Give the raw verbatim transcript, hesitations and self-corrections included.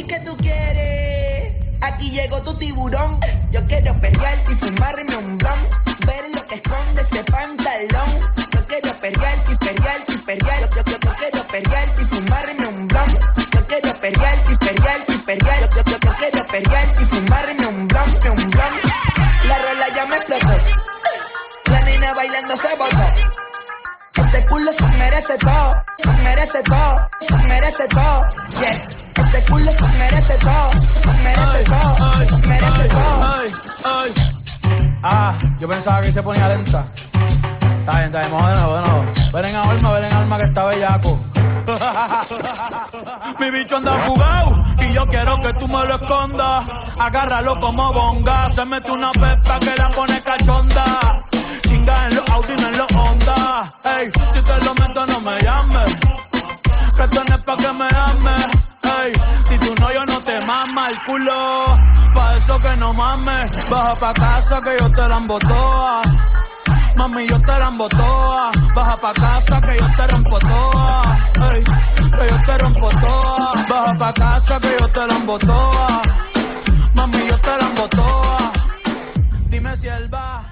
¿qué tú quieres? Aquí llegó tu tiburón. Yo quiero perrear y fumarme un blunt. Ver lo que esconde ese pantalón. Yo quiero perrear y perrear y perrear. Yo, yo, yo, yo quiero perrear y fumarme un blunt. Yo quiero perrear y perrear y perrear. Yo, yo, yo, yo quiero perrear y fumarme un blunt, un blunt. La rola ya me explotó. La nena bailando se botó. Ese culo se merece todo, se merece todo, se merece todo, yeah. Ese culo se merece todo, se merece todo, se merece todo. Ay, ay. Ah, yo pensaba que se ponía lenta. Está bien, está bien, vamos de nuevo, de nuevo. Ven en alma, ven en alma que está bellaco. Mi bicho anda jugado y yo quiero que tú me lo escondas. Agárralo como bonga, se mete una pepa que la pone cachonda. Chinga en los Audi, no en los Honda. Ey, si te lo meto no me llames, que esto no es pa' que me ames. Ey, si tú no yo no te mama el culo, pa' eso que no mames. Baja pa' casa que yo te la embotoa. Mami, yo te la embotoa. Baja pa' casa que yo te rompo toa. Ey, que yo te rompo toa. Baja pa' casa que yo te la embotoa. Mami, yo te la embotoa. Dime si él va.